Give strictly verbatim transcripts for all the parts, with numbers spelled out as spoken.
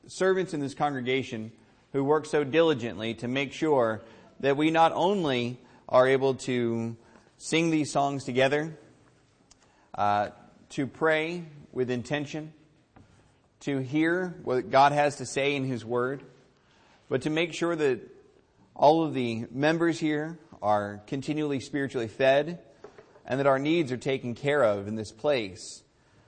servants in this congregation who work so diligently to make sure that we not only are able to sing these songs together, uh, to pray with intention, to hear what God has to say in His Word, but to make sure that all of the members here are continually spiritually fed and that our needs are taken care of in this place.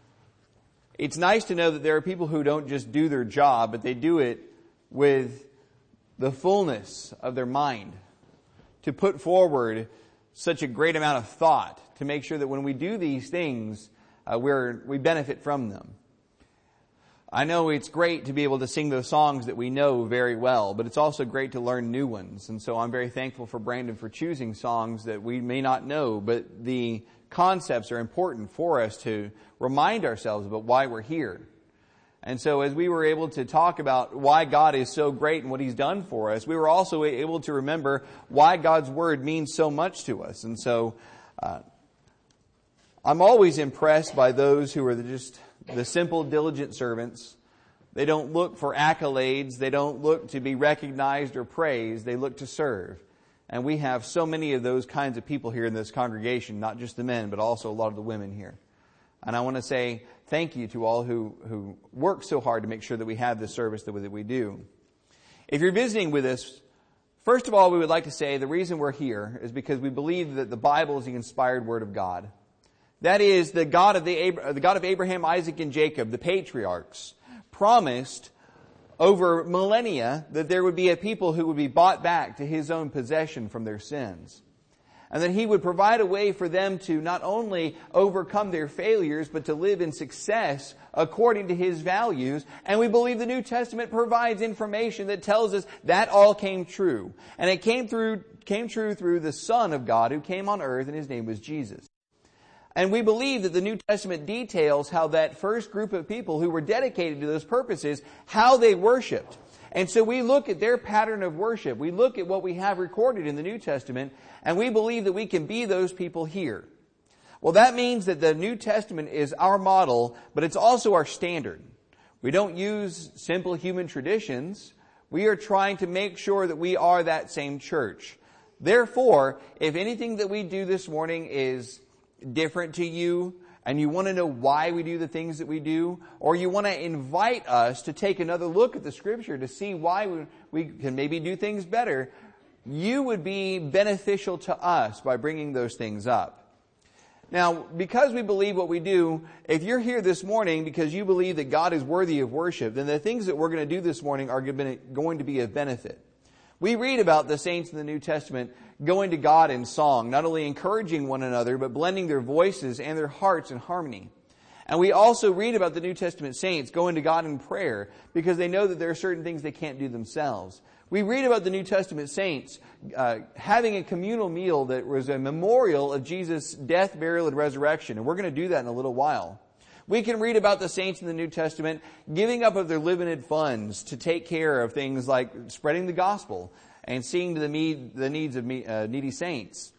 It's nice to know that there are people who don't just do their job, but they do it with the fullness of their mind, to put forward such a great amount of thought to make sure that when we do these things, uh, we're, we benefit from them. I know it's great to be able to sing those songs that we know very well, but it's also great to learn new ones. And so I'm very thankful for Brandon for choosing songs that we may not know, but the concepts are important for us to remind ourselves about why we're here. And so as we were able to talk about why God is so great and what He's done for us, we were also able to remember why God's Word means so much to us. And so uh, I'm always impressed by those who are just the simple, diligent servants. They don't look for accolades. They don't look to be recognized or praised. They look to serve. And we have so many of those kinds of people here in this congregation, not just the men, but also a lot of the women here. And I want to say thank you to all who, who work so hard to make sure that we have this service that we do. If you're visiting with us, first of all, we would like to say the reason we're here is because we believe that the Bible is the inspired Word of God. That is, the God of the, the God of Abraham, Isaac, and Jacob, the patriarchs, promised over millennia that there would be a people who would be bought back to His own possession from their sins. And that He would provide a way for them to not only overcome their failures, but to live in success according to His values. And we believe the New Testament provides information that tells us that all came true. And it came through, came true through the Son of God who came on earth, and His name was Jesus. And we believe that the New Testament details how that first group of people who were dedicated to those purposes, how they worshiped. And so we look at their pattern of worship. We look at what we have recorded in the New Testament, and we believe that we can be those people here. Well, that means that the New Testament is our model, but it's also our standard. We don't use simple human traditions. We are trying to make sure that we are that same church. Therefore, if anything that we do this morning is different to you, and you want to know why we do the things that we do, or you want to invite us to take another look at the Scripture to see why we, we can maybe do things better, you would be beneficial to us by bringing those things up. Now, because we believe what we do, if you're here this morning because you believe that God is worthy of worship, then the things that we're going to do this morning are going to be of benefit. We read about the saints in the New Testament going to God in song, not only encouraging one another, but blending their voices and their hearts in harmony. And we also read about the New Testament saints going to God in prayer because they know that there are certain things they can't do themselves. We read about the New Testament saints uh, having a communal meal that was a memorial of Jesus' death, burial, and resurrection. And we're going to do that in a little while. We can read about the saints in the New Testament giving up of their limited funds to take care of things like spreading the gospel and seeing to the, need, the needs of me, uh, needy saints.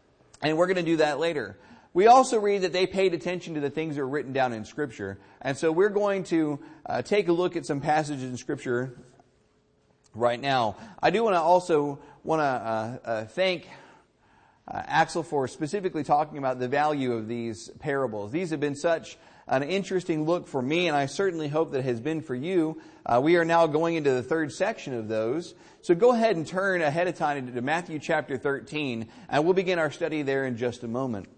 And we're going to do that later. We also read that they paid attention to the things that are written down in Scripture. And so we're going to uh, take a look at some passages in Scripture right now. I do want to also want to uh, uh, thank uh, Axel for specifically talking about the value of these parables. These have been such an interesting look for me, and I certainly hope that it has been for you. Uh, we are now going into the third section of those. So go ahead and turn ahead of time to Matthew chapter thirteen, and we'll begin our study there in just a moment.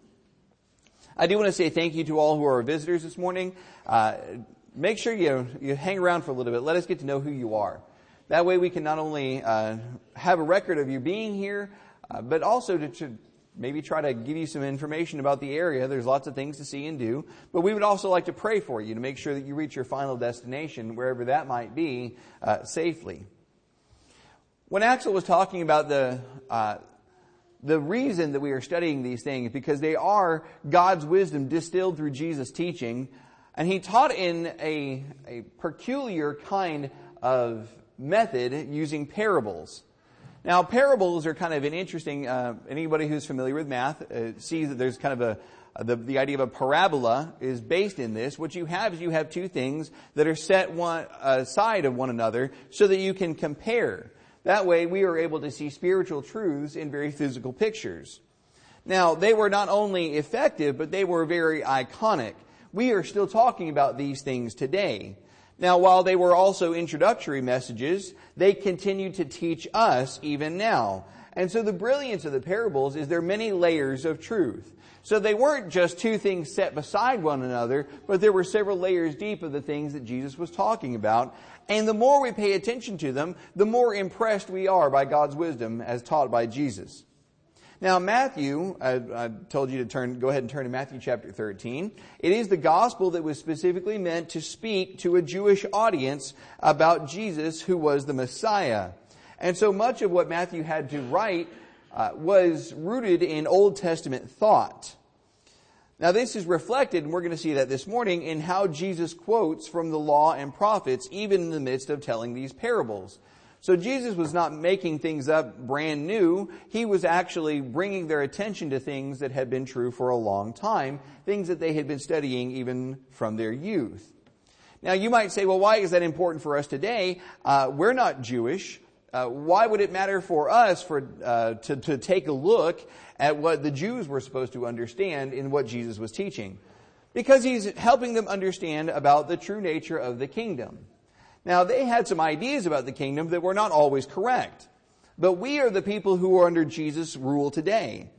I do want to say thank you to all who are visitors this morning. Uh, make sure you, you hang around for a little bit. Let us get to know who you are. That way we can not only uh, have a record of you being here, uh, but also to, to maybe try to give you some information about the area. There's lots of things to see and do. But we would also like to pray for you to make sure that you reach your final destination, wherever that might be, uh, safely. When Axel was talking about the uh, the reason that we are studying these things, because they are God's wisdom distilled through Jesus' teaching, and he taught in a, a peculiar kind of method using parables. Now, parables are kind of an interesting, uh, anybody who's familiar with math uh, sees that there's kind of a, The, the idea of a parabola is based in this. What you have is you have two things that are set one aside of one another so that you can compare. That way we are able to see spiritual truths in very physical pictures. Now, they were not only effective, but they were very iconic. We are still talking about these things today. Now, while they were also introductory messages, they continue to teach us even now. And so the brilliance of the parables is there are many layers of truth. So they weren't just two things set beside one another, but there were several layers deep of the things that Jesus was talking about. And the more we pay attention to them, the more impressed we are by God's wisdom as taught by Jesus. Now, Matthew, I, I told you to turn, go ahead and turn to Matthew chapter thirteen. It is the gospel that was specifically meant to speak to a Jewish audience about Jesus, who was the Messiah. And so much of what Matthew had to write uh, was rooted in Old Testament thought. Now, this is reflected, and we're going to see that this morning, in how Jesus quotes from the law and prophets, even in the midst of telling these parables. So Jesus was not making things up brand new. He was actually bringing their attention to things that had been true for a long time, things that they had been studying even from their youth. Now, you might say, well, why is that important for us today? Uh, we're not Jewish. Uh, why would it matter for us for uh, to, to take a look at what the Jews were supposed to understand in what Jesus was teaching? Because he's helping them understand about the true nature of the kingdom. Now, they had some ideas about the kingdom that were not always correct. But we are the people who are under Jesus' rule today.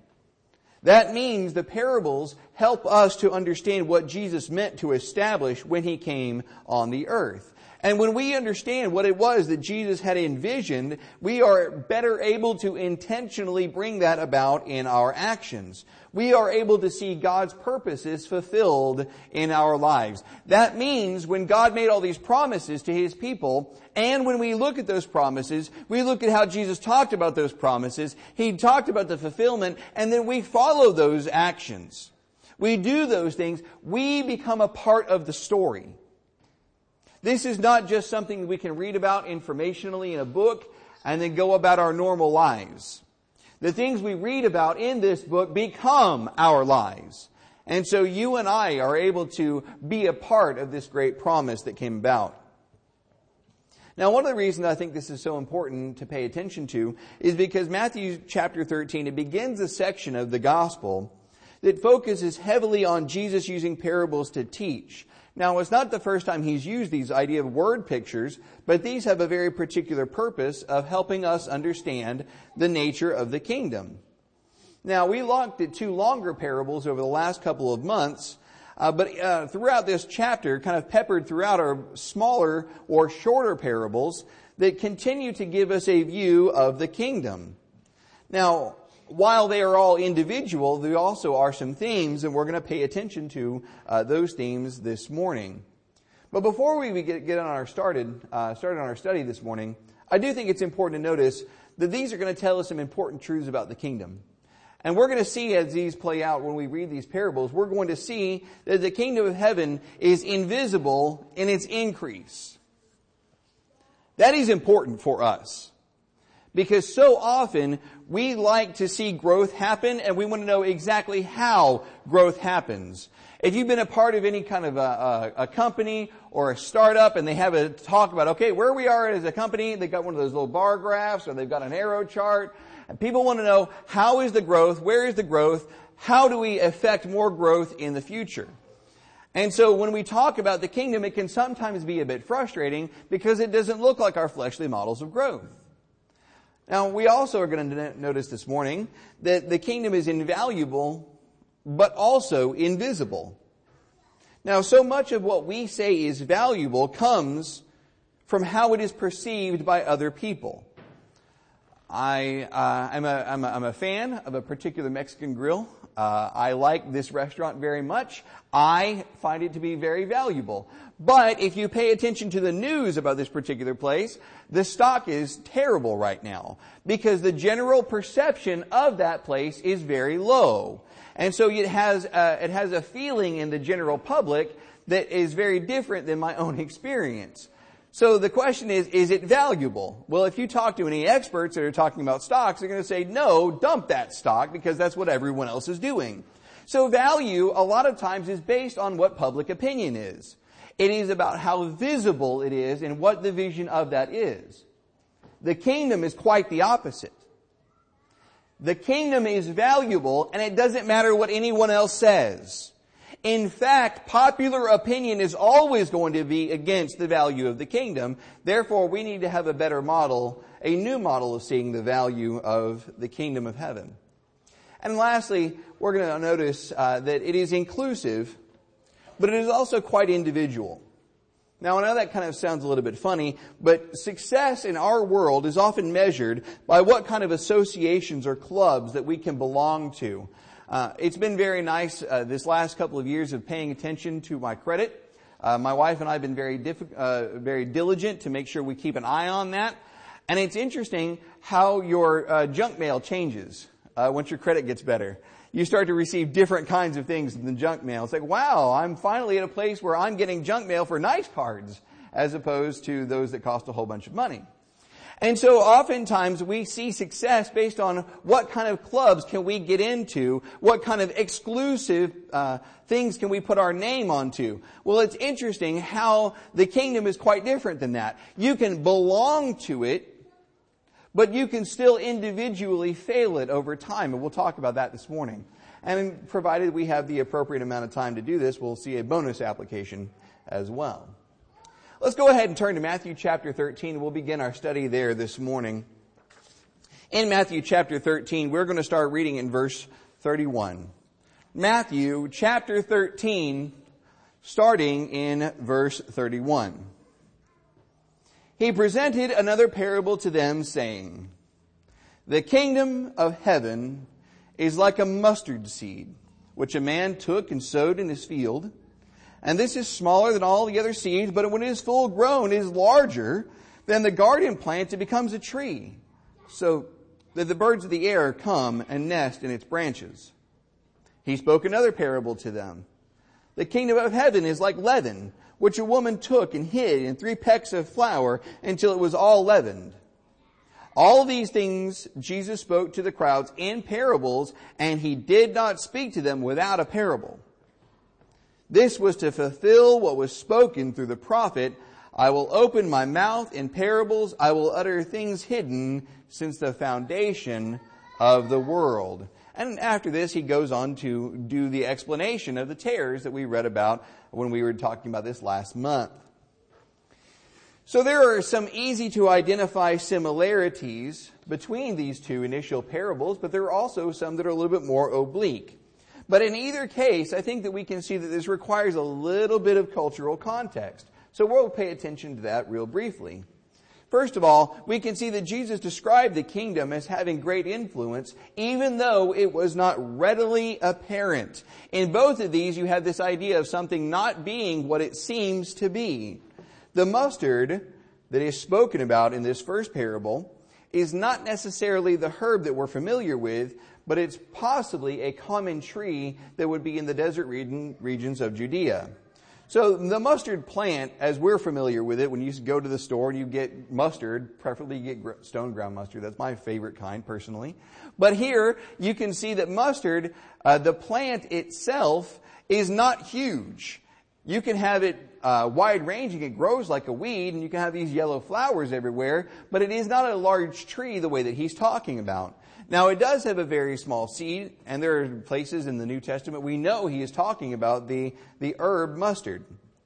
That means the parables help us to understand what Jesus meant to establish when he came on the earth. And when we understand what it was that Jesus had envisioned, we are better able to intentionally bring that about in our actions. We are able to see God's purposes fulfilled in our lives. That means when God made all these promises to his people, and when we look at those promises, we look at how Jesus talked about those promises, he talked about the fulfillment, and then we follow those actions. We do those things. We become a part of the story. This is not just something we can read about informationally in a book and then go about our normal lives. The things we read about in this book become our lives. And so you and I are able to be a part of this great promise that came about. Now, one of the reasons I think this is so important to pay attention to is because Matthew chapter thirteen, it begins a section of the gospel that focuses heavily on Jesus using parables to teach. Now, it's not the first time he's used these idea of word pictures, but these have a very particular purpose of helping us understand the nature of the kingdom. Now, we looked at two longer parables over the last couple of months, uh, but uh, throughout this chapter, kind of peppered throughout, are smaller or shorter parables that continue to give us a view of the kingdom. Now, while they are all individual, there also are some themes, and we're going to pay attention to uh, those themes this morning. But before we get, get on our started, uh, started on our study this morning, I do think it's important to notice that these are going to tell us some important truths about the kingdom. And we're going to see as these play out when we read these parables, we're going to see that the kingdom of heaven is invisible in its increase. That is important for us. Because so often we like to see growth happen and we want to know exactly how growth happens. If you've been a part of any kind of a, a, a company or a startup and they have a talk about, okay, where we are as a company, they've got one of those little bar graphs or they've got an arrow chart. And people want to know, how is the growth? Where is the growth? How do we affect more growth in the future? And so when we talk about the kingdom, it can sometimes be a bit frustrating because it doesn't look like our fleshly models of growth. Now, we also are going to notice this morning that the kingdom is invaluable, but also invisible. Now, so much of what we say is valuable comes from how it is perceived by other people. I, uh, I'm, a, I'm, a, I'm a fan of a particular Mexican grill. Uh, I like this restaurant very much. I find it to be very valuable. But if you pay attention to the news about this particular place, the stock is terrible right now because the general perception of that place is very low. And so it has uh, it has a feeling in the general public that is very different than my own experience. So the question is, is it valuable? Well, if you talk to any experts that are talking about stocks, they're going to say, no, dump that stock because that's what everyone else is doing. So value, a lot of times, is based on what public opinion is. It is about how visible it is and what the vision of that is. The kingdom is quite the opposite. The kingdom is valuable, and it doesn't matter what anyone else says. In fact, popular opinion is always going to be against the value of the kingdom. Therefore, we need to have a better model, a new model of seeing the value of the kingdom of heaven. And lastly, we're going to notice uh, that it is inclusive, but it is also quite individual. Now, I know that kind of sounds a little bit funny, but success in our world is often measured by what kind of associations or clubs that we can belong to. Uh, it's been very nice uh, this last couple of years of paying attention to my credit. Uh, my wife and I have been very diff- uh, very diligent to make sure we keep an eye on that. And it's interesting how your uh, junk mail changes uh, once your credit gets better. You start to receive different kinds of things than junk mail. It's like, wow, I'm finally at a place where I'm getting junk mail for nice cards as opposed to those that cost a whole bunch of money. And so oftentimes we see success based on what kind of clubs can we get into, what kind of exclusive uh, things can we put our name onto. Well, it's interesting how the kingdom is quite different than that. You can belong to it, but you can still individually fail it over time. And we'll talk about that this morning. And provided we have the appropriate amount of time to do this, we'll see a bonus application as well. Let's go ahead and turn to Matthew chapter thirteen. We'll begin our study there this morning. In Matthew chapter thirteen, we're going to start reading in verse thirty-one. Matthew chapter thirteen, starting in verse thirty-one. He presented another parable to them, saying, "The kingdom of heaven is like a mustard seed, which a man took and sowed in his field. And this is smaller than all the other seeds, but when it is full grown, it is larger than the garden plant. It becomes a tree, so that the birds of the air come and nest in its branches." He spoke another parable to them. "The kingdom of heaven is like leaven, which a woman took and hid in three pecks of flour until it was all leavened." All these things Jesus spoke to the crowds in parables, and he did not speak to them without a parable. This was to fulfill what was spoken through the prophet, "I will open my mouth in parables, I will utter things hidden since the foundation of the world." And after this, he goes on to do the explanation of the tares that we read about when we were talking about this last month. So there are some easy to identify similarities between these two initial parables, but there are also some that are a little bit more oblique. But in either case, I think that we can see that this requires a little bit of cultural context. So we'll pay attention to that real briefly. First of all, we can see that Jesus described the kingdom as having great influence, even though it was not readily apparent. In both of these, you have this idea of something not being what it seems to be. The mustard that is spoken about in this first parable is not necessarily the herb that we're familiar with, but it's possibly a common tree that would be in the desert region, regions of Judea. So the mustard plant, as we're familiar with it, when you go to the store and you get mustard, preferably you get stone ground mustard. That's my favorite kind, personally. But here, you can see that mustard, uh, the plant itself, is not huge. You can have it uh, wide-ranging. It grows like a weed, and you can have these yellow flowers everywhere, but it is not a large tree the way that he's talking about. Now, it does have a very small seed, and there are places in the New Testament we know he is talking about the, the herb mustard.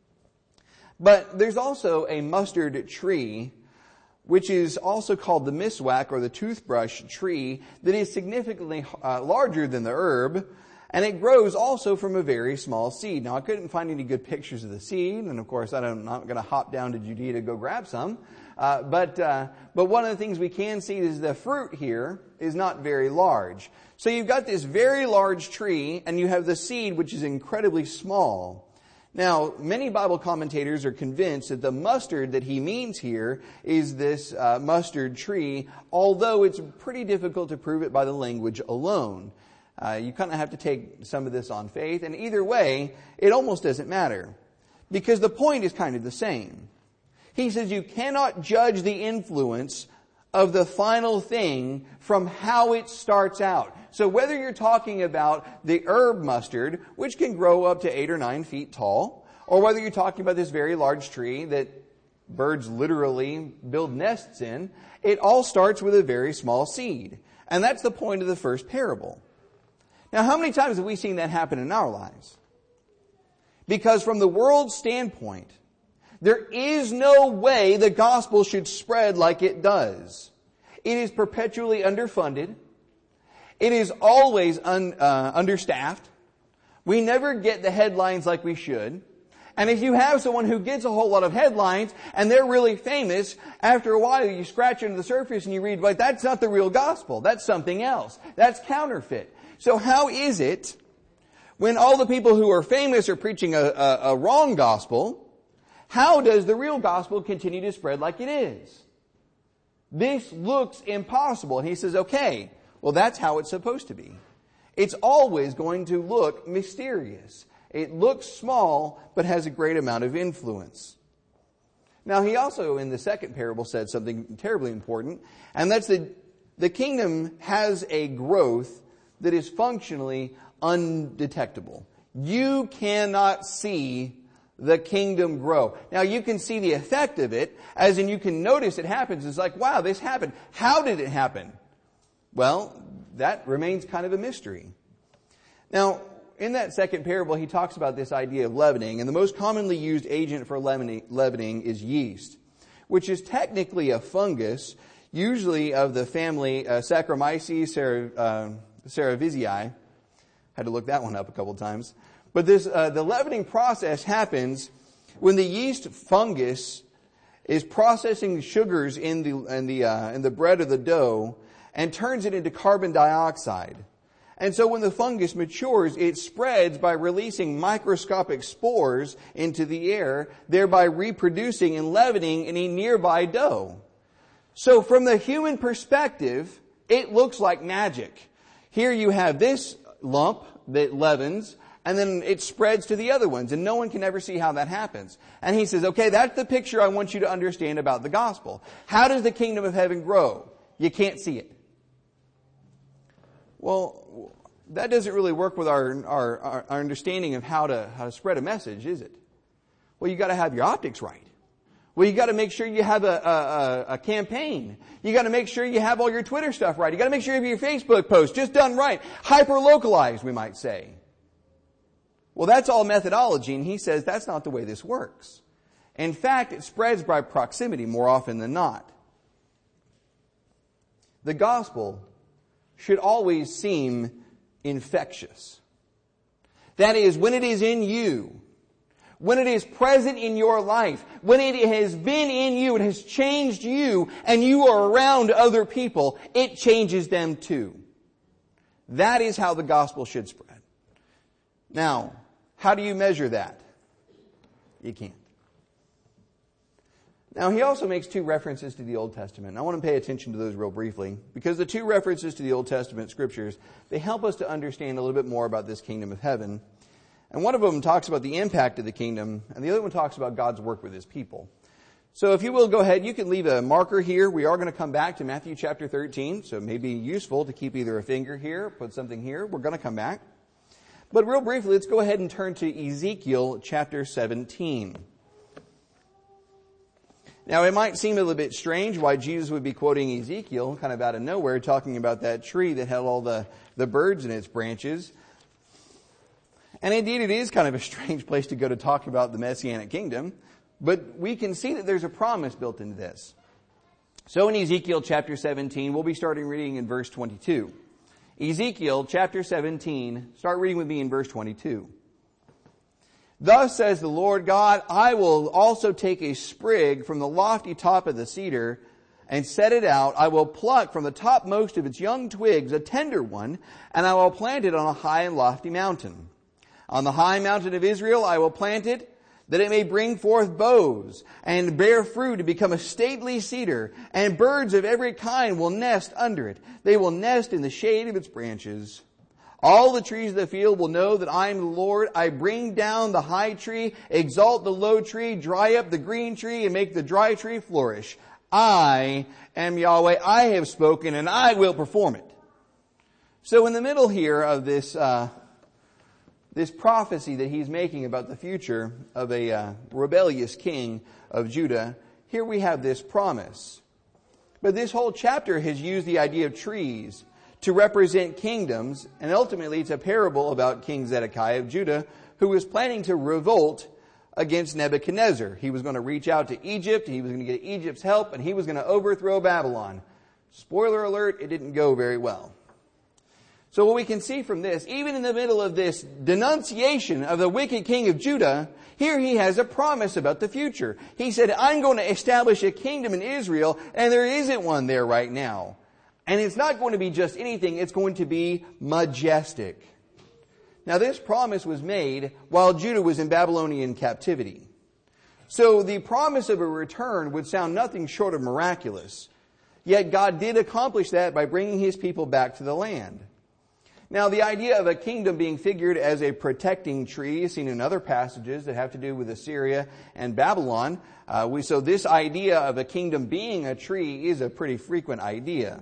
But there's also a mustard tree, which is also called the miswak or the toothbrush tree, that is significantly uh, larger than the herb, and it grows also from a very small seed. Now, I couldn't find any good pictures of the seed, and of course, I'm not going to hop down to Judea to go grab some. Uh, but uh, but one of the things we can see is the fruit here is not very large. So you've got this very large tree, and you have the seed, which is incredibly small. Now, many Bible commentators are convinced that the mustard that he means here is this uh, mustard tree, although it's pretty difficult to prove it by the language alone. Uh, you kind of have to take some of this on faith, and either way, it almost doesn't matter, because the point is kind of the same. He says you cannot judge the influence of the final thing from how it starts out. So whether you're talking about the herb mustard, which can grow up to eight or nine feet tall, or whether you're talking about this very large tree that birds literally build nests in, it all starts with a very small seed. And that's the point of the first parable. Now, how many times have we seen that happen in our lives? Because from the world's standpoint, there is no way the gospel should spread like it does. It is perpetually underfunded. It is always un, uh, understaffed. We never get the headlines like we should. And if you have someone who gets a whole lot of headlines and they're really famous, after a while you scratch under the surface and you read, but that's not the real gospel. That's something else. That's counterfeit. So how is it when all the people who are famous are preaching a, a, a wrong gospel? How does the real gospel continue to spread like it is? This looks impossible. And he says, okay, well, that's how it's supposed to be. It's always going to look mysterious. It looks small, but has a great amount of influence. Now, he also, in the second parable, said something terribly important, and that's that the kingdom has a growth that is functionally undetectable. You cannot see the kingdom grow. Now, you can see the effect of it, as in you can notice it happens. It's like, wow, this happened. How did it happen? Well, that remains kind of a mystery. Now, in that second parable, he talks about this idea of leavening, and the most commonly used agent for leavening, leavening is yeast, which is technically a fungus, usually of the family uh, Saccharomyces cer- uh, cerevisiae. Had to look that one up a couple times. But this, uh, the leavening process happens when the yeast fungus is processing sugars in the in the uh, in the bread or the dough and turns it into carbon dioxide. And so when the fungus matures, it spreads by releasing microscopic spores into the air, thereby reproducing and leavening any nearby dough. So from the human perspective, it looks like magic. Here you have this lump that leavens, and then it spreads to the other ones, and no one can ever see how that happens. And he says, okay, that's the picture I want you to understand about the gospel. How does the kingdom of heaven grow? You can't see it. Well, that doesn't really work with our, our, our understanding of how to, how to spread a message, is it? Well, you got to have your optics right. Well, you got to make sure you have a, a, a campaign. You got to make sure you have all your Twitter stuff right. You got to make sure you have your Facebook posts just done right. Hyper-localized, we might say. Well, that's all methodology, and he says that's not the way this works. In fact, it spreads by proximity more often than not. The gospel should always seem infectious. That is, when it is in you, when it is present in your life, when it has been in you, it has changed you, and you are around other people, it changes them too. That is how the gospel should spread. Now, how do you measure that? You can't. Now, he also makes two references to the Old Testament. And I want to pay attention to those real briefly, because the two references to the Old Testament scriptures, they help us to understand a little bit more about this kingdom of heaven. And one of them talks about the impact of the kingdom, and the other one talks about God's work with his people. So if you will, go ahead, you can leave a marker here. We are going to come back to Matthew chapter thirteen, so it may be useful to keep either a finger here, put something here. We're going to come back. But real briefly, let's go ahead and turn to Ezekiel chapter seventeen. Now, it might seem a little bit strange why Jesus would be quoting Ezekiel, kind of out of nowhere, talking about that tree that had all the, the birds in its branches. And indeed, it is kind of a strange place to go to talk about the Messianic kingdom. But we can see that there's a promise built into this. So in Ezekiel chapter seventeen, we'll be starting reading in verse twenty-two. Ezekiel chapter seventeen, start reading with me in verse twenty-two. Thus says the Lord God, I will also take a sprig from the lofty top of the cedar and set it out. I will pluck from the topmost of its young twigs a tender one, and I will plant it on a high and lofty mountain. On the high mountain of Israel I will plant it, that it may bring forth boughs and bear fruit and become a stately cedar, and birds of every kind will nest under it. They will nest in the shade of its branches. All the trees of the field will know that I am the Lord. I bring down the high tree, exalt the low tree, dry up the green tree, and make the dry tree flourish. I am Yahweh. I have spoken and I will perform it. So in the middle here of this uh, this prophecy that he's making about the future of a uh, rebellious king of Judah, here we have this promise. But this whole chapter has used the idea of trees to represent kingdoms, and ultimately it's a parable about King Zedekiah of Judah, who was planning to revolt against Nebuchadnezzar. He was going to reach out to Egypt, he was going to get Egypt's help, and he was going to overthrow Babylon. Spoiler alert, it didn't go very well. So what we can see from this, even in the middle of this denunciation of the wicked king of Judah, here he has a promise about the future. He said, I'm going to establish a kingdom in Israel, and there isn't one there right now. And it's not going to be just anything, it's going to be majestic. Now this promise was made while Judah was in Babylonian captivity. So the promise of a return would sound nothing short of miraculous. Yet God did accomplish that by bringing His people back to the land. Now the idea of a kingdom being figured as a protecting tree is seen in other passages that have to do with Assyria and Babylon. Uh, we, so this idea of a kingdom being a tree is a pretty frequent idea.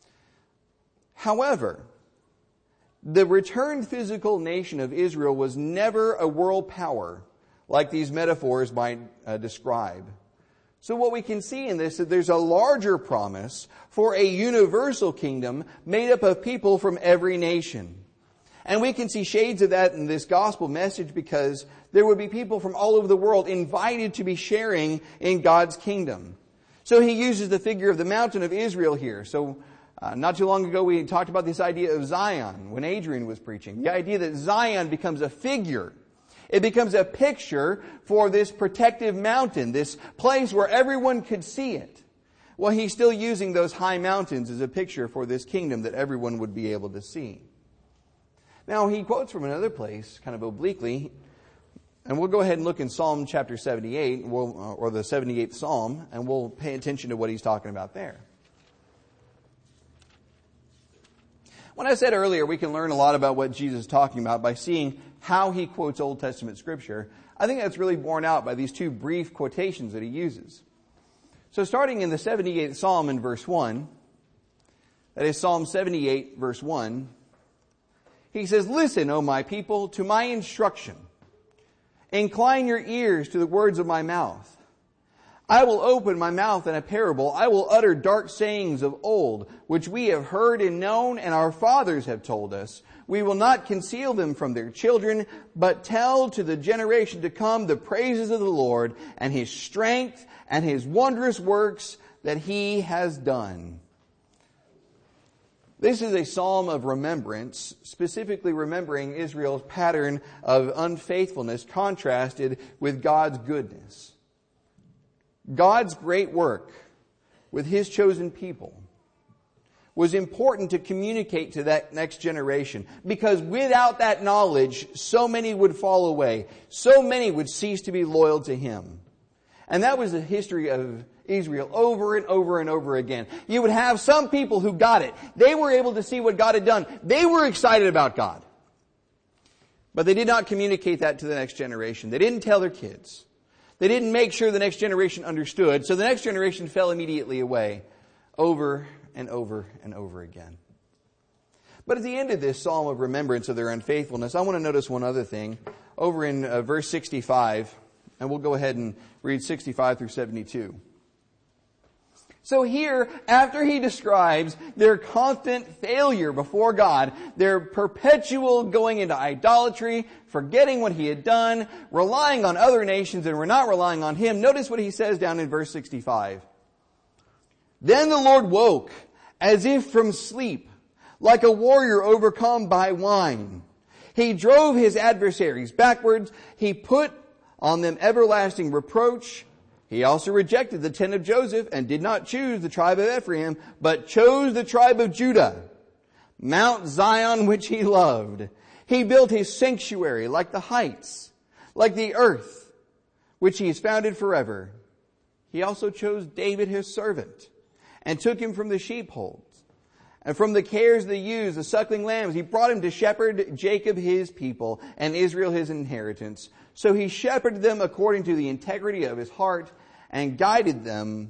However, the returned physical nation of Israel was never a world power like these metaphors might uh, describe. So what we can see in this is that there's a larger promise for a universal kingdom made up of people from every nation. And we can see shades of that in this gospel message because there would be people from all over the world invited to be sharing in God's kingdom. So he uses the figure of the mountain of Israel here. So uh, not too long ago we talked about this idea of Zion when Adrian was preaching. The idea that Zion becomes a figure. It becomes a picture for this protective mountain, this place where everyone could see it. Well, he's still using those high mountains as a picture for this kingdom that everyone would be able to see. Now, he quotes from another place, kind of obliquely, and we'll go ahead and look in Psalm chapter seventy-eight, we'll, or the seventy-eighth Psalm, and we'll pay attention to what he's talking about there. When I said earlier we can learn a lot about what Jesus is talking about by seeing how he quotes Old Testament Scripture, I think that's really borne out by these two brief quotations that he uses. So starting in the seventy-eighth Psalm in verse one, that is Psalm seventy-eight verse one, he says, "Listen, O my people, to my instruction. Incline your ears to the words of my mouth. I will open my mouth in a parable. I will utter dark sayings of old, which we have heard and known, and our fathers have told us. We will not conceal them from their children, but tell to the generation to come the praises of the Lord and His strength and His wondrous works that He has done." This is a psalm of remembrance, specifically remembering Israel's pattern of unfaithfulness contrasted with God's goodness. God's great work with His chosen people was important to communicate to that next generation, because without that knowledge, so many would fall away. So many would cease to be loyal to Him. And that was the history of Israel over and over and over again. You would have some people who got it. They were able to see what God had done. They were excited about God. But they did not communicate that to the next generation. They didn't tell their kids. They didn't make sure the next generation understood. So the next generation fell immediately away over and over and over again. But at the end of this psalm of remembrance of their unfaithfulness, I want to notice one other thing. Over in uh, verse sixty-five, and we'll go ahead and read sixty-five through seventy-two. So here, after he describes their constant failure before God, their perpetual going into idolatry, forgetting what He had done, relying on other nations and we're not relying on Him, notice what he says down in verse sixty-five. "Then the Lord woke as if from sleep, like a warrior overcome by wine. He drove his adversaries backwards. He put on them everlasting reproach. He also rejected the tent of Joseph and did not choose the tribe of Ephraim, but chose the tribe of Judah, Mount Zion, which He loved. He built His sanctuary like the heights, like the earth, which He has founded forever. He also chose David His servant and took him from the sheepfolds and from the cares of the ewes, the suckling lambs. He brought him to shepherd Jacob His people and Israel His inheritance. So He shepherded them according to the integrity of His heart and guided them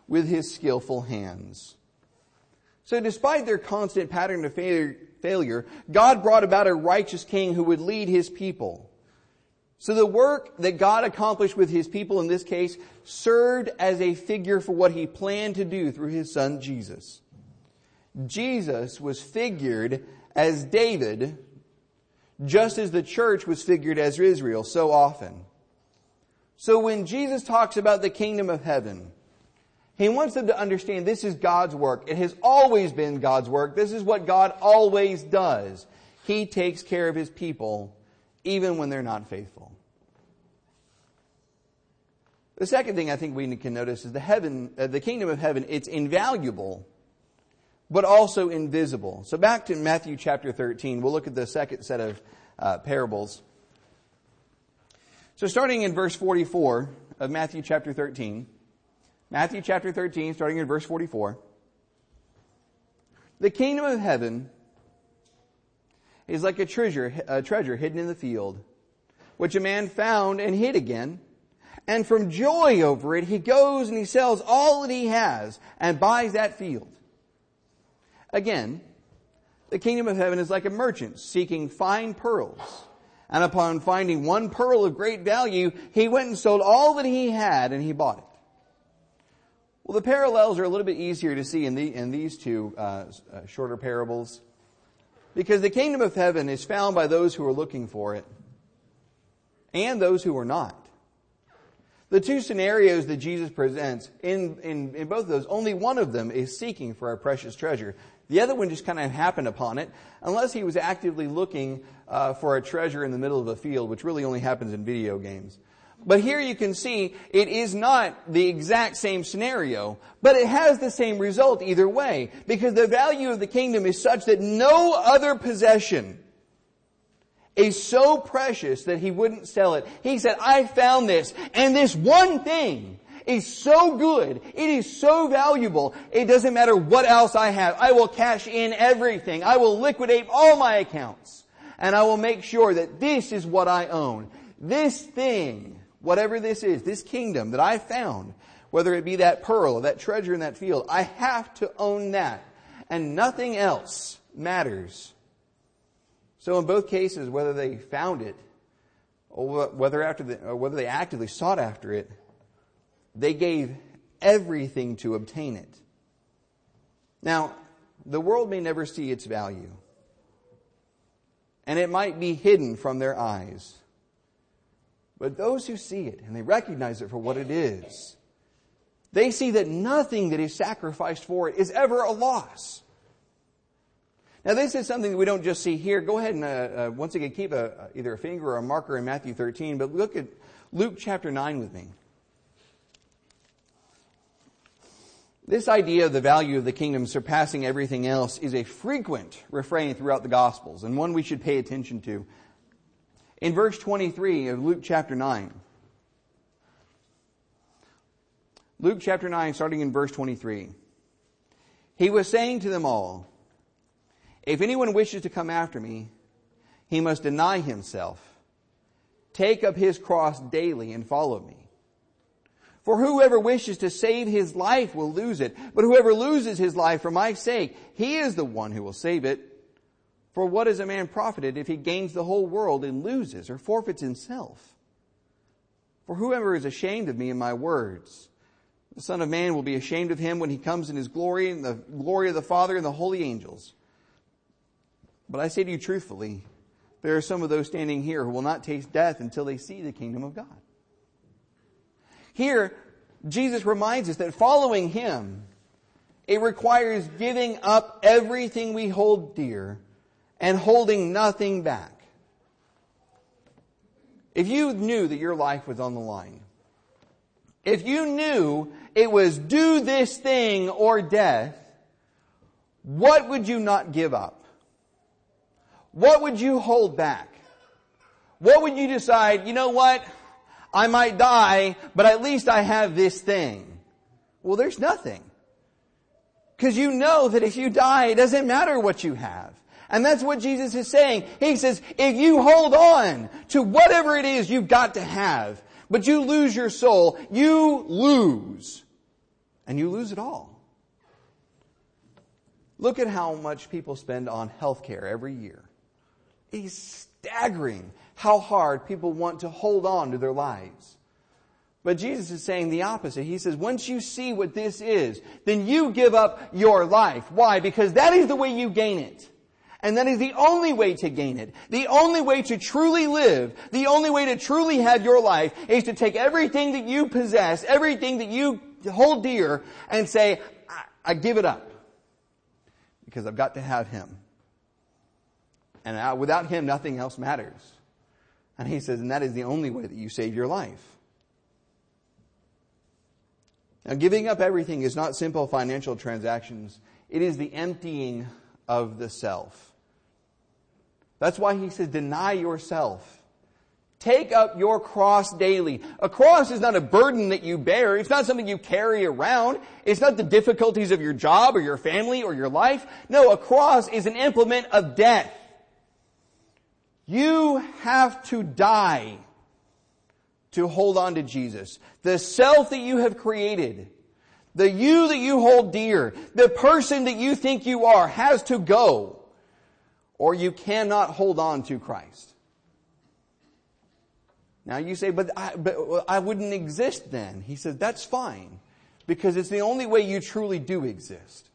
with his skillful hands. So despite their constant pattern of failure, God brought about a righteous king who would lead his people. So the work that God accomplished with his people in this case served as a figure for what he planned to do through his son Jesus. Jesus was figured as David, just as the church was figured as Israel so often. So when Jesus talks about the kingdom of heaven, he wants them to understand this is God's work. It has always been God's work. This is what God always does. He takes care of his people even when they're not faithful. The second thing I think we can notice is the heaven, uh, the kingdom of heaven, it's invaluable, but also invisible. So back to Matthew chapter thirteen, we'll look at the second set of uh, parables. So starting in verse forty-four of Matthew chapter thirteen, Matthew chapter thirteen, starting in verse forty-four, the kingdom of heaven is like a treasure, a treasure hidden in the field, which a man found and hid again. And from joy over it, he goes and he sells all that he has and buys that field. Again, the kingdom of heaven is like a merchant seeking fine pearls. And upon finding one pearl of great value, he went and sold all that he had and he bought it. Well, the parallels are a little bit easier to see in, the, in these two uh, uh, shorter parables, because the kingdom of heaven is found by those who are looking for it and those who are not. The two scenarios that Jesus presents, in, in, in both of those, only one of them is seeking for our precious treasure. The other one just kind of happened upon it, unless he was actively looking uh, for a treasure in the middle of a field, which really only happens in video games. But here you can see it is not the exact same scenario, but it has the same result either way, because the value of the kingdom is such that no other possession is so precious that he wouldn't sell it. He said, I found this, and this one thing is so good, it is so valuable, it doesn't matter what else I have. I will cash in everything. I will liquidate all my accounts, and I will make sure that this is what I own. This thing, whatever this is, this kingdom that I found, whether it be that pearl or that treasure in that field, I have to own that, and nothing else matters. So in both cases, whether they found it or whether after the, or whether they actively sought after it, they gave everything to obtain it. Now, the world may never see its value, and it might be hidden from their eyes. But those who see it and they recognize it for what it is, they see that nothing that is sacrificed for it is ever a loss. Now, this is something that we don't just see here. Go ahead and, uh, uh, once again, keep a, either a finger or a marker in Matthew thirteen, but look at Luke chapter nine with me. This idea of the value of the kingdom surpassing everything else is a frequent refrain throughout the Gospels, and one we should pay attention to. In verse twenty-three of Luke chapter nine, Luke chapter nine, starting in verse twenty-three, he was saying to them all, if anyone wishes to come after me, he must deny himself, take up his cross daily and follow me. For whoever wishes to save his life will lose it, but whoever loses his life for my sake, he is the one who will save it. For what is a man profited if he gains the whole world and loses or forfeits himself? For whoever is ashamed of me and my words, the Son of Man will be ashamed of him when he comes in his glory and the glory of the Father and the holy angels. But I say to you truthfully, there are some of those standing here who will not taste death until they see the kingdom of God. Here, Jesus reminds us that following him, it requires giving up everything we hold dear and holding nothing back. If you knew that your life was on the line, if you knew it was do this thing or death, what would you not give up? What would you hold back? What would you decide, you know what? I might die, but at least I have this thing. Well, there's nothing. Because you know that if you die, it doesn't matter what you have. And that's what Jesus is saying. He says, if you hold on to whatever it is you've got to have, but you lose your soul, you lose. and you lose it all. Look at how much people spend on health care every year. It is staggering how hard people want to hold on to their lives. But Jesus is saying the opposite. He says, once you see what this is, then you give up your life. Why? Because that is the way you gain it. And that is the only way to gain it. The only way to truly live, the only way to truly have your life is to take everything that you possess, everything that you hold dear, and say, I, I give it up. Because I've got to have Him. And I, without Him, nothing else matters. And He says, and that is the only way that you save your life. Now, giving up everything is not simple financial transactions. It is the emptying of the self. That's why He says, deny yourself. Take up your cross daily. A cross is not a burden that you bear. It's not something you carry around. It's not the difficulties of your job or your family or your life. No, a cross is an implement of death. You have to die to hold on to Jesus. The self that you have created, the you that you hold dear, the person that you think you are has to go, or you cannot hold on to Christ. Now you say, but I, but I wouldn't exist then. He says, that's fine, because it's the only way you truly do exist.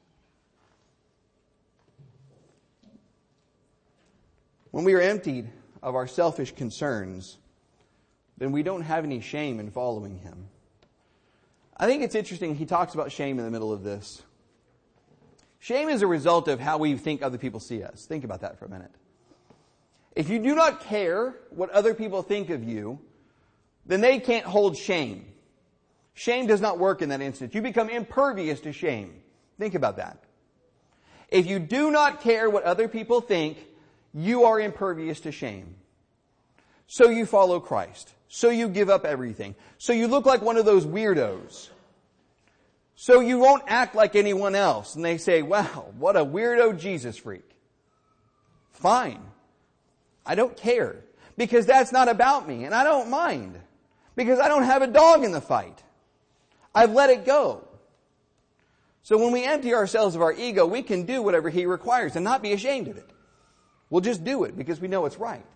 When we are emptied of our selfish concerns, then we don't have any shame in following Him. I think it's interesting, he talks about shame in the middle of this. Shame is a result of how we think other people see us. Think about that for a minute. If you do not care what other people think of you, then they can't hold shame. Shame does not work in that instance. You become impervious to shame. Think about that. If you do not care what other people think, you are impervious to shame. So you follow Christ. So you give up everything. So you look like one of those weirdos. So you won't act like anyone else. And they say, wow, what a weirdo Jesus freak. Fine. I don't care, because that's not about me, and I don't mind, because I don't have a dog in the fight. I've let it go. So when we empty ourselves of our ego, we can do whatever He requires and not be ashamed of it. We'll just do it because we know it's right.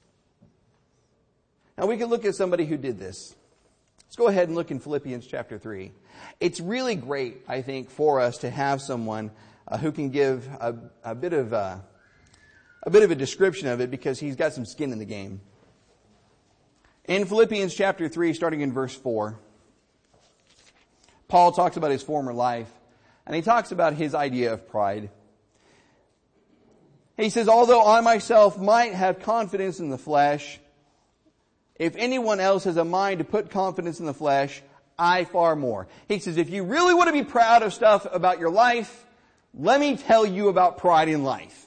Now we can look at somebody who did this. Let's go ahead and look in Philippians chapter three. It's really great, I think, for us to have someone uh, who can give a, a bit of... Uh, A bit of a description of it, because he's got some skin in the game. In Philippians chapter three, starting in verse four, Paul talks about his former life, and he talks about his idea of pride. He says, although I myself might have confidence in the flesh, if anyone else has a mind to put confidence in the flesh, I far more. He says, if you really want to be proud of stuff about your life, let me tell you about pride in life.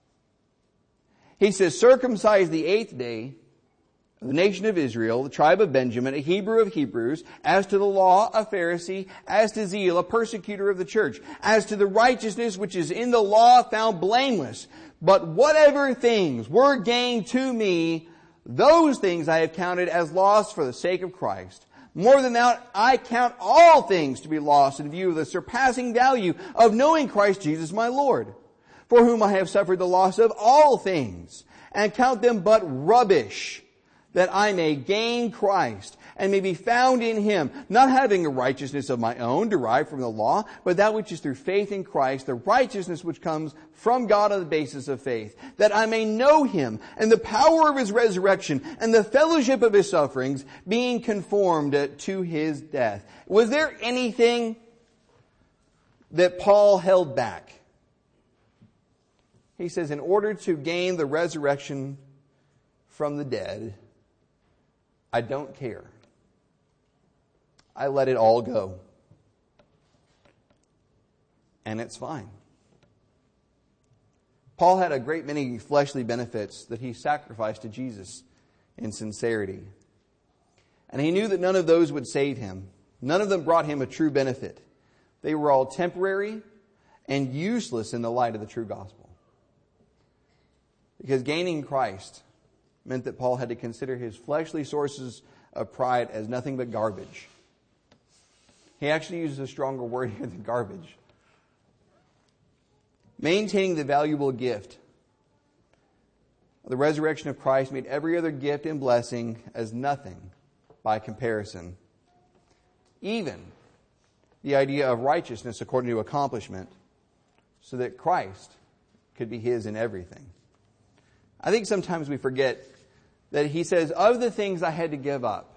He says, circumcised the eighth day of the nation of Israel, the tribe of Benjamin, a Hebrew of Hebrews, as to the law, a Pharisee, as to zeal, a persecutor of the church, as to the righteousness which is in the law, found blameless. But whatever things were gained to me, those things I have counted as loss for the sake of Christ. More than that, I count all things to be lost in view of the surpassing value of knowing Christ Jesus my Lord, for whom I have suffered the loss of all things, and count them but rubbish, that I may gain Christ, and may be found in Him, not having a righteousness of my own derived from the law, but that which is through faith in Christ, the righteousness which comes from God on the basis of faith, that I may know Him, and the power of His resurrection, and the fellowship of His sufferings, being conformed to His death. Was there anything that Paul held back? He says, in order to gain the resurrection from the dead, I don't care. I let it all go. And it's fine. Paul had a great many fleshly benefits that he sacrificed to Jesus in sincerity. And he knew that none of those would save him. None of them brought him a true benefit. They were all temporary and useless in the light of the true gospel. Because gaining Christ meant that Paul had to consider his fleshly sources of pride as nothing but garbage. He actually uses a stronger word here than garbage. Maintaining the valuable gift. The resurrection of Christ made every other gift and blessing as nothing by comparison. Even the idea of righteousness according to accomplishment, so that Christ could be his in everything. I think sometimes we forget that he says, of the things I had to give up,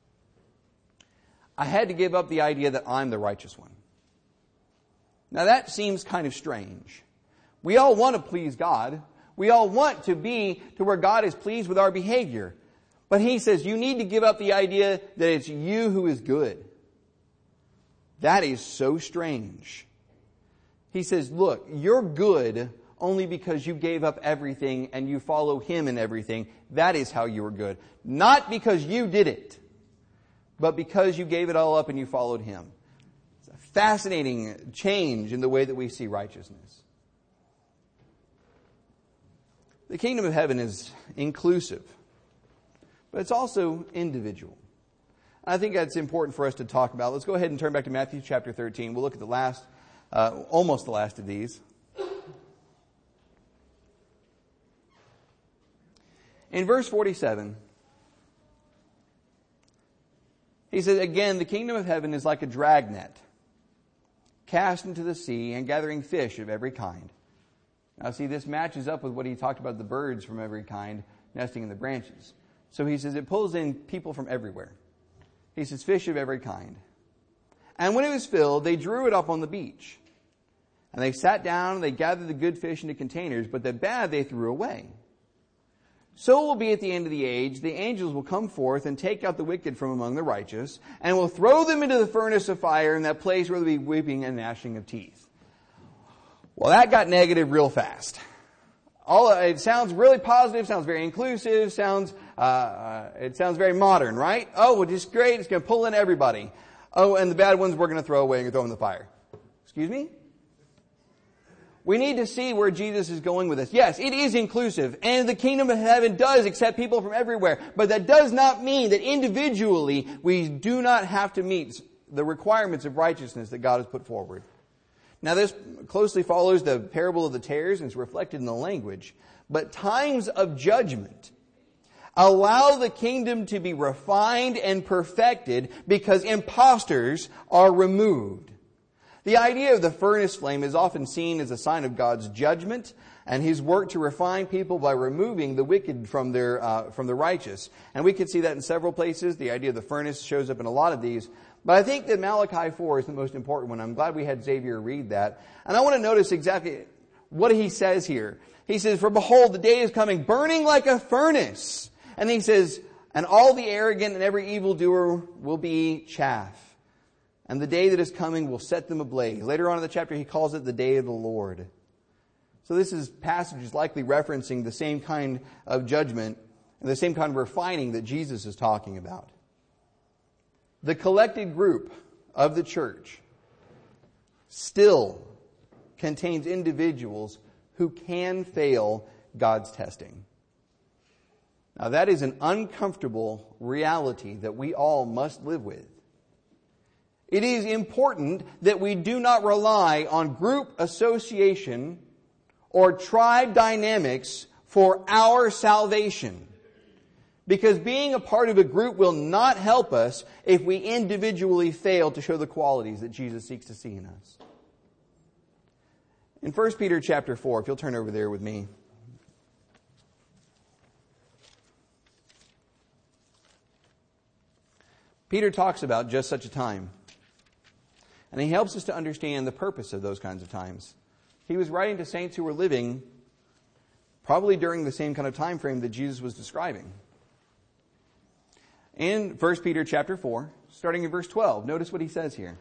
I had to give up the idea that I'm the righteous one. Now that seems kind of strange. We all want to please God. We all want to be to where God is pleased with our behavior. But he says, you need to give up the idea that it's you who is good. That is so strange. He says, look, you're good only because you gave up everything and you follow him in everything. That is how you are good. Not because you did it, but because you gave it all up and you followed him. It's a fascinating change in the way that we see righteousness. The kingdom of heaven is inclusive, but it's also individual. I think that's important for us to talk about. Let's go ahead and turn back to Matthew chapter thirteen. We'll look at the last, uh, almost the last of these. In verse forty-seven, he says, again, the kingdom of heaven is like a dragnet cast into the sea and gathering fish of every kind. Now see, this matches up with what he talked about, the birds from every kind nesting in the branches. So he says it pulls in people from everywhere. He says fish of every kind. And when it was filled, they drew it up on the beach. And they sat down and they gathered the good fish into containers, but the bad they threw away. So it will be at the end of the age, the angels will come forth and take out the wicked from among the righteous, and will throw them into the furnace of fire, in that place where there will be weeping and gnashing of teeth. Well, that got negative real fast. All it sounds really positive, sounds very inclusive, sounds uh, uh, it sounds very modern, right? Oh, well, just great, it's going to pull in everybody. Oh, and the bad ones we're going to throw away and throw in the fire. Excuse me? We need to see where Jesus is going with this. Yes, it is inclusive, and the kingdom of heaven does accept people from everywhere. But that does not mean that individually we do not have to meet the requirements of righteousness that God has put forward. Now this closely follows the parable of the tares and is reflected in the language. But times of judgment allow the kingdom to be refined and perfected because imposters are removed. The idea of the furnace flame is often seen as a sign of God's judgment and his work to refine people by removing the wicked from their uh, from the righteous. And we can see that in several places. The idea of the furnace shows up in a lot of these. But I think that Malachi four is the most important one. I'm glad we had Xavier read that. And I want to notice exactly what he says here. He says, for behold, the day is coming, burning like a furnace. And he says, and all the arrogant and every evildoer will be chaff. And the day that is coming will set them ablaze. Later on in the chapter, he calls it the day of the Lord. So this is passage is likely referencing the same kind of judgment and the same kind of refining that Jesus is talking about. The collected group of the church still contains individuals who can fail God's testing. Now that is an uncomfortable reality that we all must live with. It is important that we do not rely on group association or tribe dynamics for our salvation. Because being a part of a group will not help us if we individually fail to show the qualities that Jesus seeks to see in us. In First Peter chapter four, if you'll turn over there with me. Peter talks about just such a time. And he helps us to understand the purpose of those kinds of times. He was writing to saints who were living probably during the same kind of time frame that Jesus was describing. In First Peter chapter four, starting in verse twelve, notice what he says here.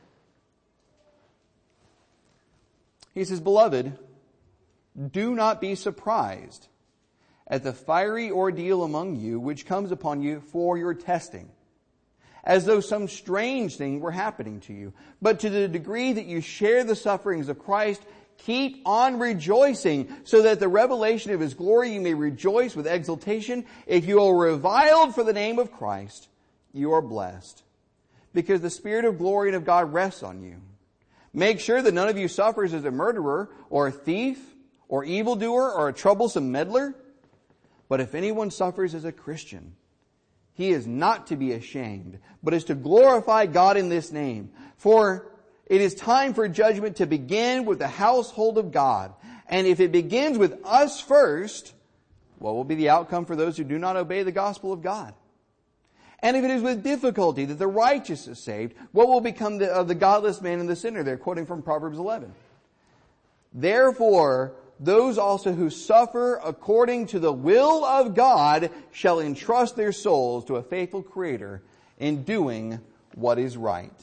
He says, beloved, do not be surprised at the fiery ordeal among you which comes upon you for your testing, as though some strange thing were happening to you. But to the degree that you share the sufferings of Christ, keep on rejoicing, so that the revelation of his glory you may rejoice with exultation. If you are reviled for the name of Christ, you are blessed, because the Spirit of glory and of God rests on you. Make sure that none of you suffers as a murderer or a thief or evildoer or a troublesome meddler. But if anyone suffers as a Christian, he is not to be ashamed, but is to glorify God in this name. For it is time for judgment to begin with the household of God. And if it begins with us first, what will be the outcome for those who do not obey the gospel of God? And if it is with difficulty that the righteous is saved, what will become the, of the godless man and the sinner? They're quoting from Proverbs eleven. Therefore, those also who suffer according to the will of God shall entrust their souls to a faithful Creator in doing what is right.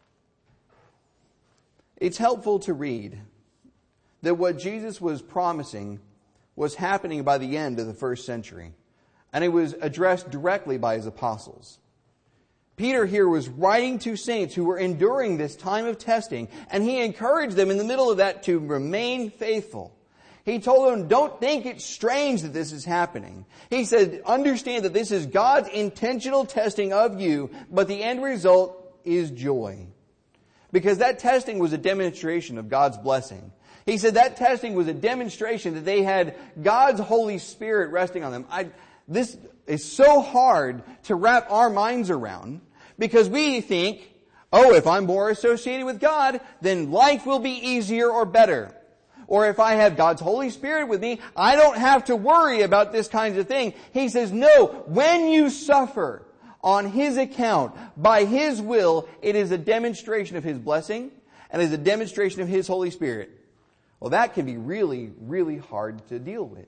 It's helpful to read that what Jesus was promising was happening by the end of the first century. And it was addressed directly by his apostles. Peter here was writing to saints who were enduring this time of testing, and he encouraged them in the middle of that to remain faithful. He told them, don't think it's strange that this is happening. He said, understand that this is God's intentional testing of you, but the end result is joy. Because that testing was a demonstration of God's blessing. He said that testing was a demonstration that they had God's Holy Spirit resting on them. I, this is so hard to wrap our minds around because we think, oh, if I'm more associated with God, then life will be easier or better. Or if I have God's Holy Spirit with me, I don't have to worry about this kind of thing. He says, no, when you suffer on His account, by His will, it is a demonstration of His blessing and is a demonstration of His Holy Spirit. Well, that can be really, really hard to deal with.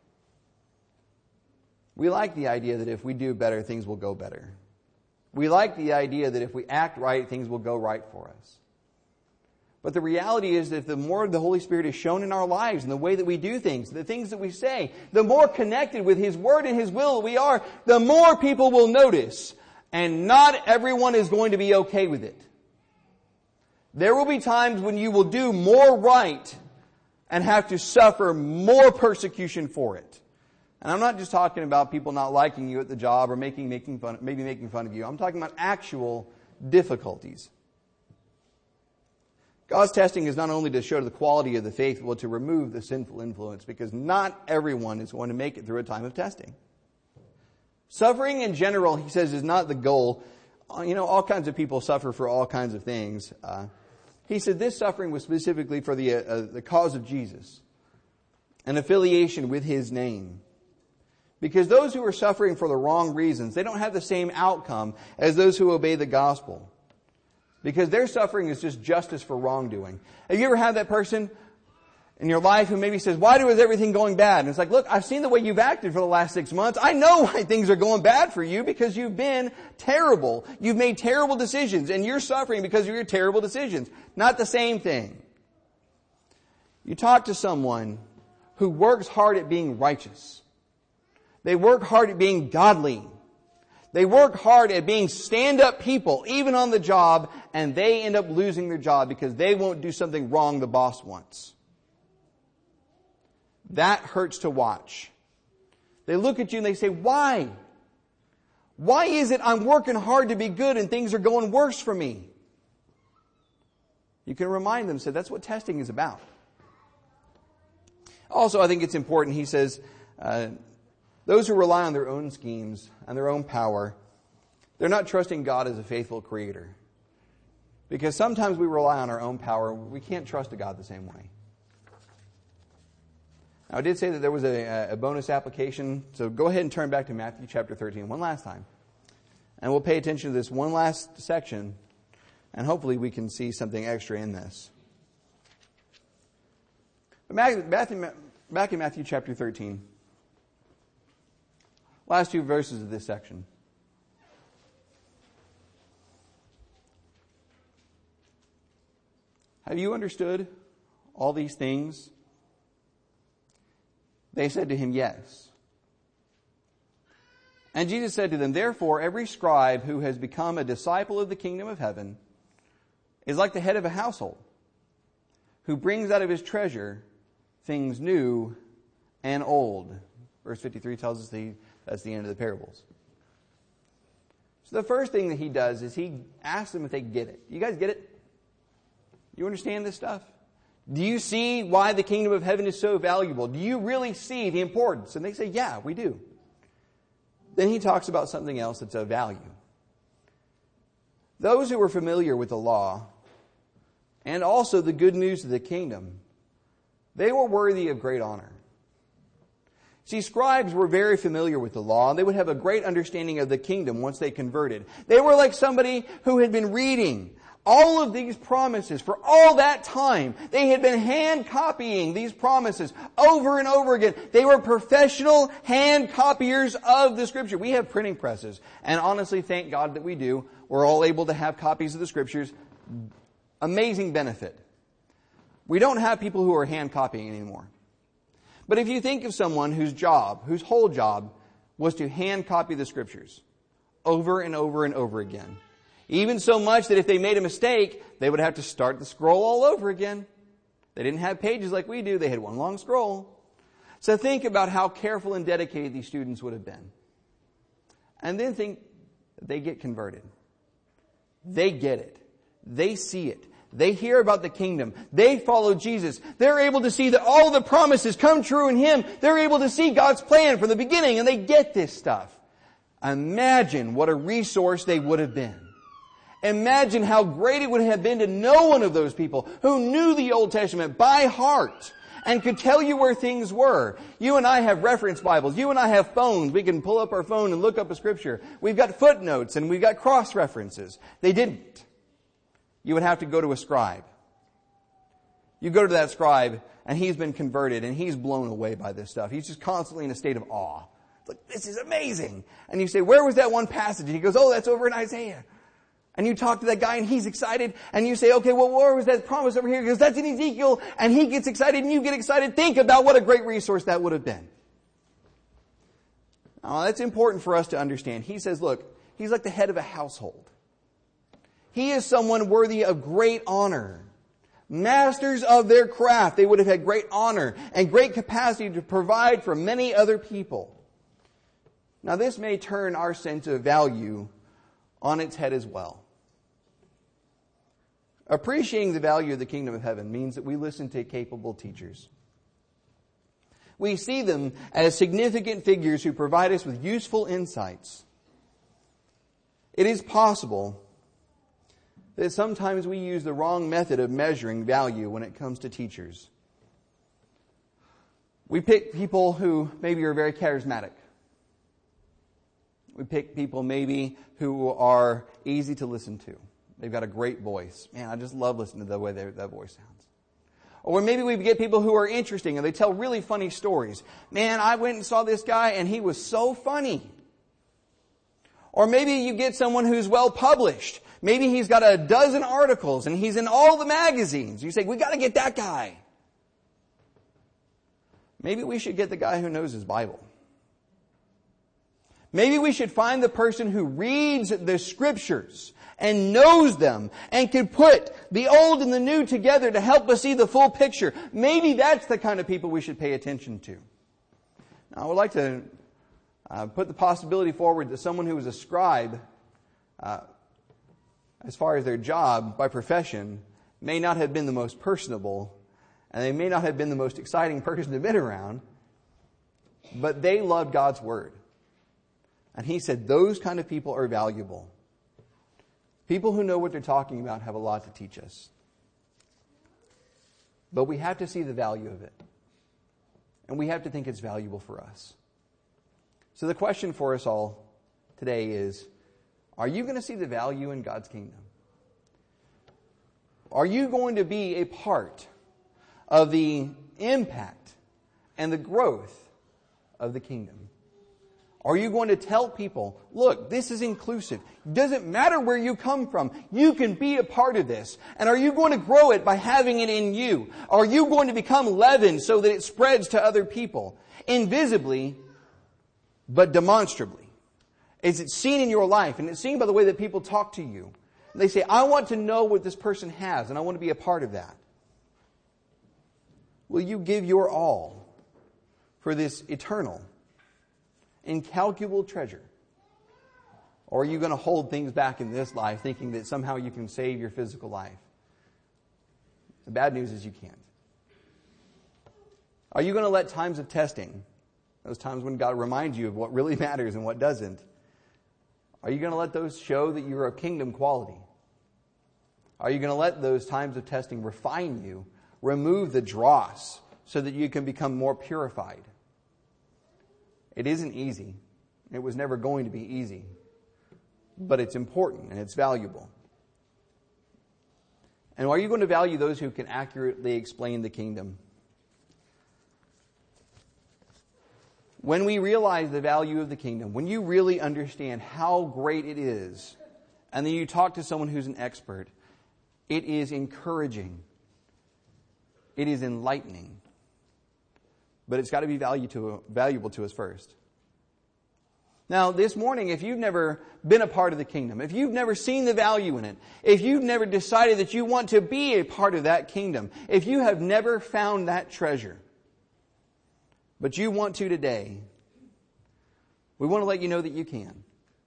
We like the idea that if we do better, things will go better. We like the idea that if we act right, things will go right for us. But the reality is that the more the Holy Spirit is shown in our lives and the way that we do things, the things that we say, the more connected with His Word and His will we are, the more people will notice. And not everyone is going to be okay with it. There will be times when you will do more right and have to suffer more persecution for it. And I'm not just talking about people not liking you at the job or making, making fun, maybe making fun of you. I'm talking about actual difficulties. God's testing is not only to show the quality of the faith, but to remove the sinful influence, because not everyone is going to make it through a time of testing. Suffering in general, he says, is not the goal. You know, all kinds of people suffer for all kinds of things. Uh, he said this suffering was specifically for the, uh, the cause of Jesus, an affiliation with His name. Because those who are suffering for the wrong reasons, they don't have the same outcome as those who obey the gospel. Because their suffering is just justice for wrongdoing. Have you ever had that person in your life who maybe says, why is everything going bad? And it's like, look, I've seen the way you've acted for the last six months. I know why things are going bad for you because you've been terrible. You've made terrible decisions and you're suffering because of your terrible decisions. Not the same thing. You talk to someone who works hard at being righteous. They work hard at being godly. They work hard at being stand-up people, even on the job, and they end up losing their job because they won't do something wrong the boss wants. That hurts to watch. They look at you and they say, why? Why is it I'm working hard to be good and things are going worse for me? You can remind them, say, that's what testing is about. Also, I think it's important, he says, uh, those who rely on their own schemes and their own power, they're not trusting God as a faithful Creator. Because sometimes we rely on our own power. We can't trust a God the same way. Now, I did say that there was a, a bonus application, so go ahead and turn back to Matthew chapter thirteen one last time. And we'll pay attention to this one last section, and hopefully we can see something extra in this. But back in, back in Matthew chapter thirteen, last two verses of this section. Have you understood all these things? They said to him, yes. And Jesus said to them, therefore, every scribe who has become a disciple of the kingdom of heaven is like the head of a household, who brings out of his treasure things new and old. Verse fifty-three tells us the, that's the end of the parables. So the first thing that he does is he asks them if they get it. You guys get it? You understand this stuff? Do you see why the kingdom of heaven is so valuable? Do you really see the importance? And they say, yeah, we do. Then he talks about something else that's of value. Those who were familiar with the law and also the good news of the kingdom, they were worthy of great honor. See, scribes were very familiar with the law, and they would have a great understanding of the kingdom once they converted. They were like somebody who had been reading all of these promises for all that time. They had been hand copying these promises over and over again. They were professional hand copiers of the Scripture. We have printing presses, and honestly, thank God that we do. We're all able to have copies of the Scriptures. Amazing benefit. We don't have people who are hand copying anymore. But if you think of someone whose job, whose whole job was to hand copy the Scriptures over and over and over again, even so much that if they made a mistake, they would have to start the scroll all over again. They didn't have pages like we do. They had one long scroll. So think about how careful and dedicated these students would have been. And then think that they get converted. They get it. They see it. They hear about the kingdom. They follow Jesus. They're able to see that all the promises come true in Him. They're able to see God's plan from the beginning, and they get this stuff. Imagine what a resource they would have been. Imagine how great it would have been to know one of those people who knew the Old Testament by heart and could tell you where things were. You and I have reference Bibles. You and I have phones. We can pull up our phone and look up a scripture. We've got footnotes and we've got cross references. They didn't. You would have to go to a scribe. You go to that scribe and he's been converted and he's blown away by this stuff. He's just constantly in a state of awe. It's like, this is amazing. And you say, where was that one passage? And he goes, oh, that's over in Isaiah. And you talk to that guy and he's excited and you say, okay, well, where was that promise over here? Because that's in Ezekiel, and he gets excited and you get excited. Think about what a great resource that would have been. Now, that's important for us to understand. He says, look, he's like the head of a household. He is someone worthy of great honor. Masters of their craft. They would have had great honor and great capacity to provide for many other people. Now, this may turn our sense of value on its head as well. Appreciating the value of the kingdom of heaven means that we listen to capable teachers. We see them as significant figures who provide us with useful insights. It is possible that sometimes we use the wrong method of measuring value when it comes to teachers. We pick people who maybe are very charismatic. We pick people maybe who are easy to listen to. They've got a great voice. Man, I just love listening to the way their, that voice sounds. Or maybe we get people who are interesting and they tell really funny stories. Man, I went and saw this guy and he was so funny. Or maybe you get someone who's well published. Maybe he's got a dozen articles and he's in all the magazines. You say, we got to get that guy. Maybe we should get the guy who knows his Bible. Maybe we should find the person who reads the Scriptures and knows them and can put the old and the new together to help us see the full picture. Maybe that's the kind of people we should pay attention to. Now, I would like to uh, put the possibility forward that someone who is a scribe, uh, as far as their job by profession, may not have been the most personable, and they may not have been the most exciting person to have been around, but they loved God's Word. And he said those kind of people are valuable. People who know what they're talking about have a lot to teach us. But we have to see the value of it. And we have to think it's valuable for us. So the question for us all today is, are you going to see the value in God's kingdom? Are you going to be a part of the impact and the growth of the kingdom? Are you going to tell people, look, this is inclusive. Doesn't matter where you come from. You can be a part of this. And are you going to grow it by having it in you? Are you going to become leaven so that it spreads to other people? Invisibly, but demonstrably. Is it seen in your life? And it's seen by the way that people talk to you. They say, I want to know what this person has, and I want to be a part of that. Will you give your all for this eternal, incalculable treasure Or are you going to hold things back in this life thinking that somehow you can save your physical life? The bad news is you can't. Are you going to let times of testing, those times when God reminds you of what really matters and what doesn't, are you going to let those show that you're of kingdom quality? Are you going to let those times of testing refine you, remove the dross, so that you can become more purified? It isn't easy. It was never going to be easy. But it's important and it's valuable. And are you going to value those who can accurately explain the kingdom? When we realize the value of the kingdom, when you really understand how great it is, and then you talk to someone who's an expert, it is encouraging. It is enlightening. But it's got to be value to, valuable to us first. Now, this morning, if you've never been a part of the kingdom, if you've never seen the value in it, if you've never decided that you want to be a part of that kingdom, if you have never found that treasure, but you want to today, we want to let you know that you can.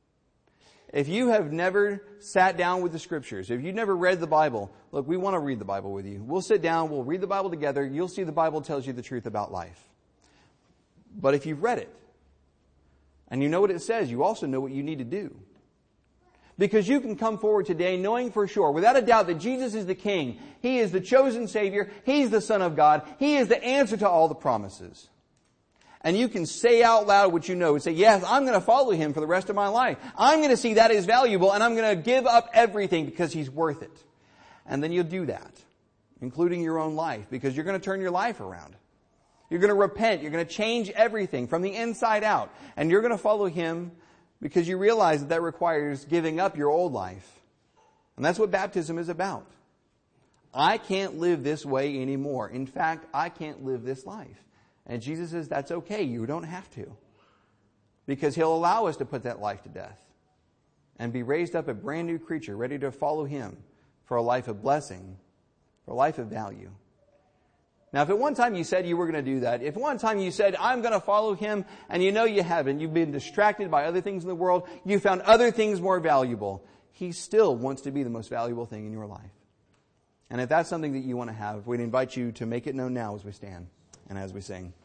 If you have never sat down with the Scriptures, if you've never read the Bible, look, we want to read the Bible with you. We'll sit down, we'll read the Bible together, you'll see the Bible tells you the truth about life. But if you've read it, and you know what it says, you also know what you need to do. Because you can come forward today knowing for sure, without a doubt, that Jesus is the King. He is the chosen Savior. He's the Son of God. He is the answer to all the promises. And you can say out loud what you know and say, yes, I'm going to follow Him for the rest of my life. I'm going to see that as valuable, and I'm going to give up everything because He's worth it. And then you'll do that, including your own life, because you're going to turn your life around. You're going to repent. You're going to change everything from the inside out. And you're going to follow Him because you realize that that requires giving up your old life. And that's what baptism is about. I can't live this way anymore. In fact, I can't live this life. And Jesus says, that's okay. You don't have to. Because He'll allow us to put that life to death and be raised up a brand new creature ready to follow Him for a life of blessing, for a life of value. Now, if at one time you said you were going to do that, if one time you said, I'm going to follow Him, and you know you haven't, you've been distracted by other things in the world, you found other things more valuable, He still wants to be the most valuable thing in your life. And if that's something that you want to have, we'd invite you to make it known now as we stand and as we sing.